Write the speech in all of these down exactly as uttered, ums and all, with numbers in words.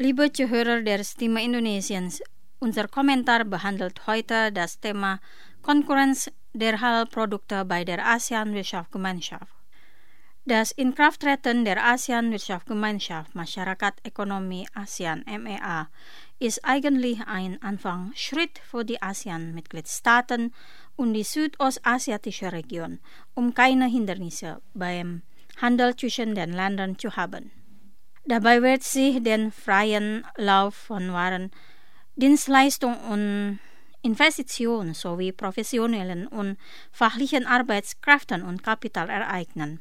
Liebe Zuhörer der Stimme Indonesiens, unser Kommentar behandelt heute das Thema Konkurrenz der Halal-Produkte bei der ASEAN-Wirtschaftsgemeinschaft. Das Inkrafttreten der ASEAN-Wirtschaftsgemeinschaft Masyarakat Ekonomi ASEAN M E A ist eigentlich ein Anfangsschritt für die ASEAN-Mitgliedstaaten und die südostasiatische Region, um keine Hindernisse beim Handel zwischen den Ländern zu haben. Dabei wird sich den freien Lauf von Waren, Dienstleistungen und Investitionen sowie professionellen und fachlichen Arbeitskräften und Kapital ereignen.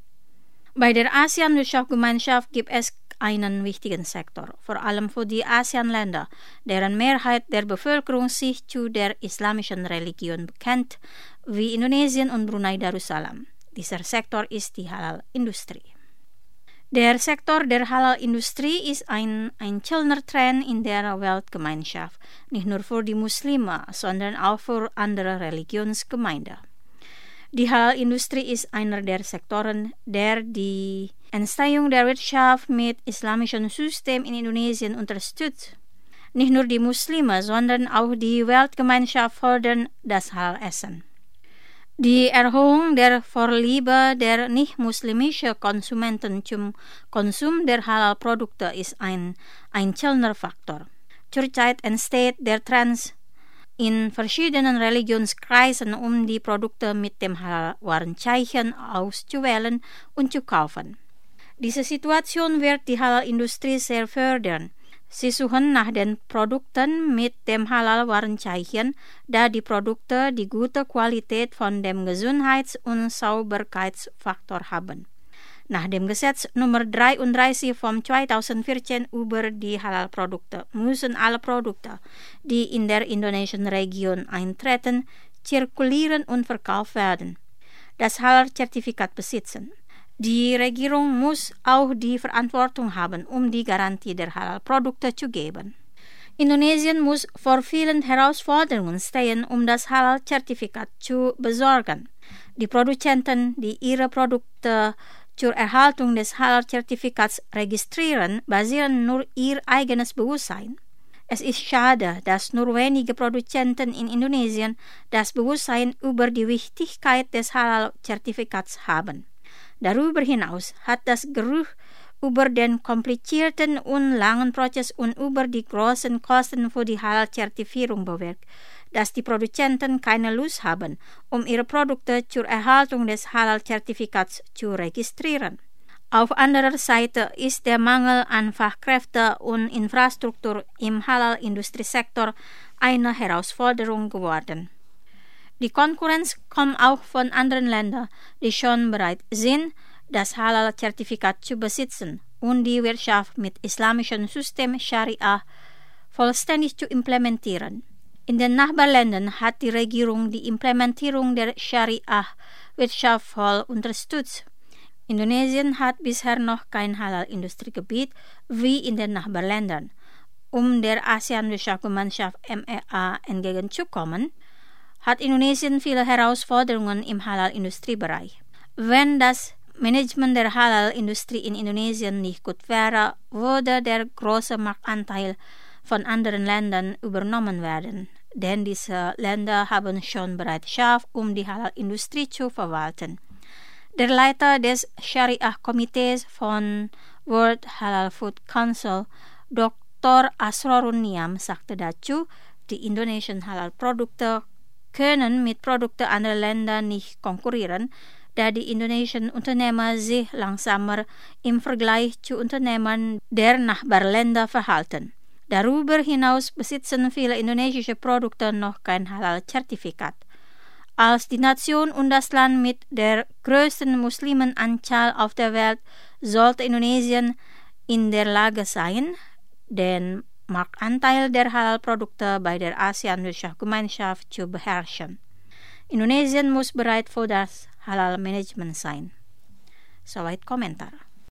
Bei der ASEAN-Wirtschaftsgemeinschaft gibt es einen wichtigen Sektor, vor allem für die ASEAN-Länder, deren Mehrheit der Bevölkerung sich zu der islamischen Religion bekennt, wie Indonesien und Brunei Darussalam. Dieser Sektor ist die Halal-Industrie. Der Sektor der Halal-Industrie ist ein einzelner Trend in der Weltgemeinschaft, nicht nur für die Muslime, sondern auch für andere Religionsgemeinden. Die Halal-Industrie ist einer der Sektoren, der die Entstehung der Wirtschaft mit islamischem System in Indonesien unterstützt. Nicht nur die Muslime, sondern auch die Weltgemeinschaft fördern das Halal-Essen. Die Erhöhung der Vorliebe der nicht-muslimischen Konsumenten zum Konsum der Halal-Produkte ist ein einzelner Faktor. Zurzeit entsteht der Trend in verschiedenen Religionskreisen, um die Produkte mit dem Halal-Warenzeichen auszuwählen und zu kaufen. Diese Situation wird die Halal-Industrie sehr fördern. Sie suchen nach den Produkten mit dem Halal-Warenzeichen, da die Produkte die gute Qualität von dem Gesundheits- und Sauberkeitsfaktor haben. Nach dem Gesetz Nummer dreiunddreißig vom zweitausendvierzehn über die Halal-Produkte müssen alle Produkte, die in der indonesischen Region eintreten, zirkulieren und verkauft werden, das Halal-Zertifikat besitzen. Die Regierung muss auch die Verantwortung haben, um die Garantie der Halal-Produkte zu geben. Indonesien muss vor vielen Herausforderungen stehen, um das Halal-Zertifikat zu besorgen. Die Produzenten, die ihre Produkte zur Erhaltung des Halal-Zertifikats registrieren, basieren nur ihr eigenes Bewusstsein. Es ist schade, dass nur wenige Produzenten in Indonesien das Bewusstsein über die Wichtigkeit des Halal-Zertifikats haben. Darüber hinaus hat das Gerücht über den komplizierten und langen Prozess und über die großen Kosten für die Halal-Zertifizierung bewirkt, dass die Produzenten keine Lust haben, um ihre Produkte zur Erhaltung des Halal-Zertifikats zu registrieren. Auf anderer Seite ist der Mangel an Fachkräften und Infrastruktur im Halal-Industriesektor eine Herausforderung geworden. Die Konkurrenz kommt auch von anderen Ländern, die schon bereit sind, das Halal-Zertifikat zu besitzen und die Wirtschaft mit islamischem System Scharia vollständig zu implementieren. In den Nachbarländern hat die Regierung die Implementierung der Scharia-Wirtschaft voll unterstützt. Indonesien hat bisher noch kein Halal-Industriegebiet wie in den Nachbarländern. Um der ASEAN-Wirtschaftsgemeinschaft M E A entgegenzukommen, hat Indonesien viele Herausforderungen im Halal-Industriebereich. Wenn das Management der Halal-Industrie in Indonesien nicht gut wäre, würde der große Marktanteil von anderen Ländern übernommen werden, denn diese Länder haben schon Bereitschaft, um die Halal-Industrie zu verwalten. Der Leiter des Scharia-Komitees von World Halal Food Council, Doktor Asrorun Niam, sagte dazu, die indonesischen Halal-Produkte können mit Produkten anderer Länder nicht konkurrieren, da die indonesischen Unternehmer sich langsamer im Vergleich zu Unternehmern der Nachbarländer verhalten. Darüber hinaus besitzen viele indonesische Produkte noch kein Halal-Zertifikat. Als die Nation und das Land mit der größten Muslimenanzahl auf der Welt sollte Indonesien in der Lage sein, den Marktanteil der Halal-Produkte bei der ASEAN-Wirtschaftsgemeinschaft zu beherrschen. Indonesien muss bereit für das Halal-Management sein. Soweit Kommentar.